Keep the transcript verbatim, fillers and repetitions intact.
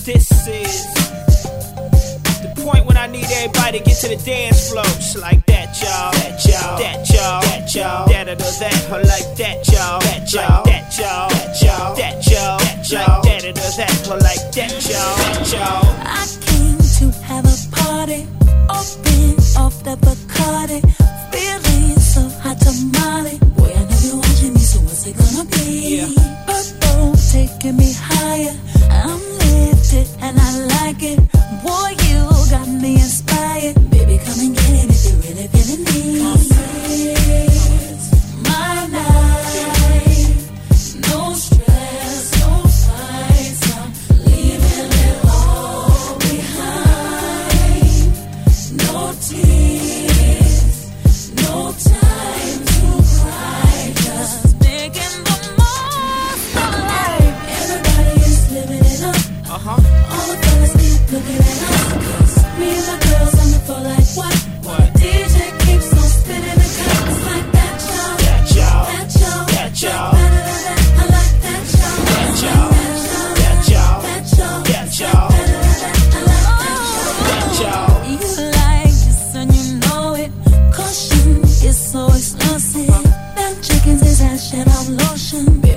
This is the point when I need everybody to get to the dance floor. Just like that, y'all. That y'all. That y'all. That y'all. That or that. Or like that, y'all. That y'all. That y'all. That y'all. That y'all. That y'all. That or that. Or like that, y'all. That y'all. I came to have a party, open off the Bacardi, feeling so hot tamale. Boy, I know you're watching me, so what's it gonna be? Yeah. Purple taking me higher. I'm lifted and I like it. Boy, you got me inspired. Baby, come and get it if you're really feeling me. It's my night. No stress, no fights. I'm leaving it all behind. No tears, no time to cry. Just making the most of life. Everybody is living it up. Uh-huh. All the fellas keep looking at us. Me and my girls on the floor like what? What? D J keeps on spinning the cup. It's like that, y'all. That y'all. That y'all. That y'all. Da-da-da-da. I like that, y'all. That y'all. That y'all. That y'all. That y'all. Da-da-da-da. I like that, y'all. That y'all. You like this and you know it. Caution is so explosive. Them chickens is that shit out lotion.